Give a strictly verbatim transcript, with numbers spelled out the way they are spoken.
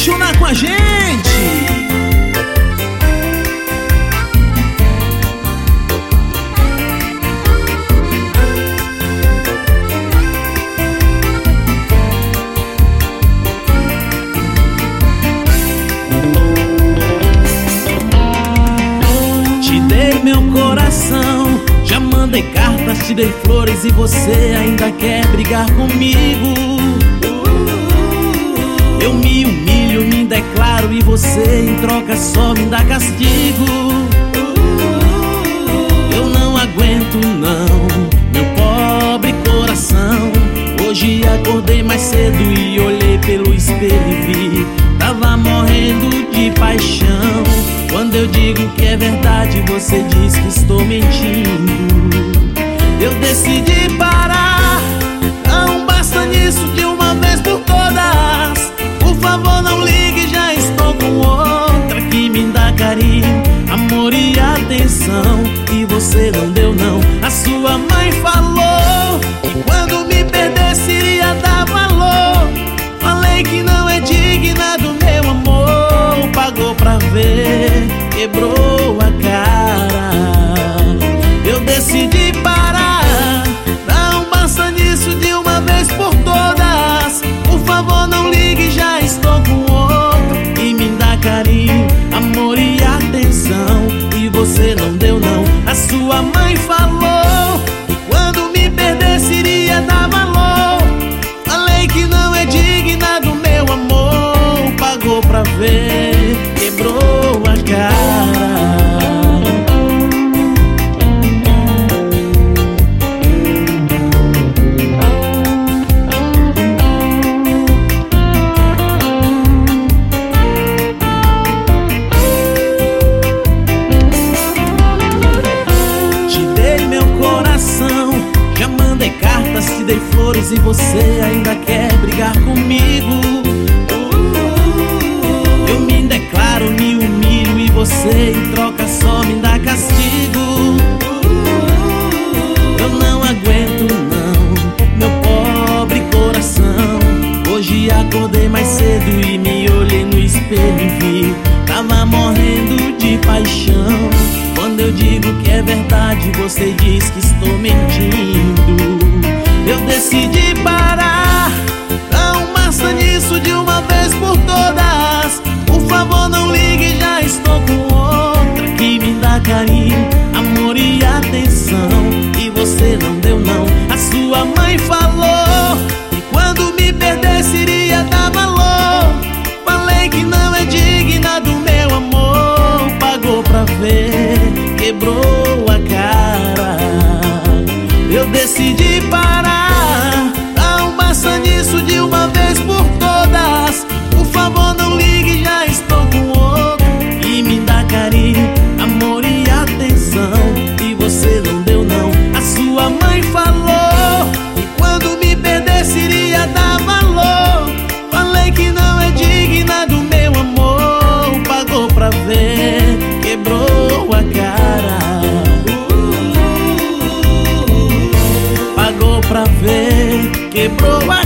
apaixonar com a gente. Te dei meu coração, já mandei cartas, te dei flores e você ainda quer brigar comigo. Eu me humilho, me declaro e você em troca só me dá castigo. Eu não aguento não, meu pobre coração. Hoje acordei mais cedo e olhei pelo espelho e vi, tava morrendo de paixão. Quando eu digo que é verdade, você diz que estou mentindo. Eu decidi parar, não basta nisso de uma vez por todas. Por favor não ligue, já estou com outra que me dá carinho, amor e atenção, e você não deu não. A sua mãe falou que quando me perdesse iria dar valor. Falei que não é digna do meu amor, pagou pra ver, quebrou a cara. Eu decidi parar, não basta nisso de uma vez por todas. Por favor não ligue, já estou com outro e me dá carinho, amor e atenção, e você não deu não. A sua mãe falou que quando me perdesse iria dar valor. Falei que não é digna do meu amor, pagou pra ver, quebrou a cara. Já mandei cartas, te dei flores e você ainda quer brigar comigo. Eu me declaro, me humilho e você em troca só me dá castigo. Eu não aguento não, meu pobre coração. Hoje acordei mais cedo e me olhei no espelho e vi, tava morrendo de paixão. Quando eu digo que é verdade, você diz que estou mentindo. Eu decidi parar, não basta nisso de uma vez por todas. Por favor não ligue, já estou com outra que me dá carinho, amor e atenção, e você não deu não. A sua mãe falou que quando me perdesse iria dar valor. Falei que não é digna do meu amor, pagou pra ver, quebrou a cara. Eu decidi parar, não basta nisso de uma vez por todas. Por favor não ligue, já estou com outro e me dá carinho, amor e atenção, e você não deu não. A sua mãe falou que quando me perdesse iria dar valor. Falei que não é digna do meu amor, pagou pra ver, quebrou a cara. Pagou pra ver, quebrou a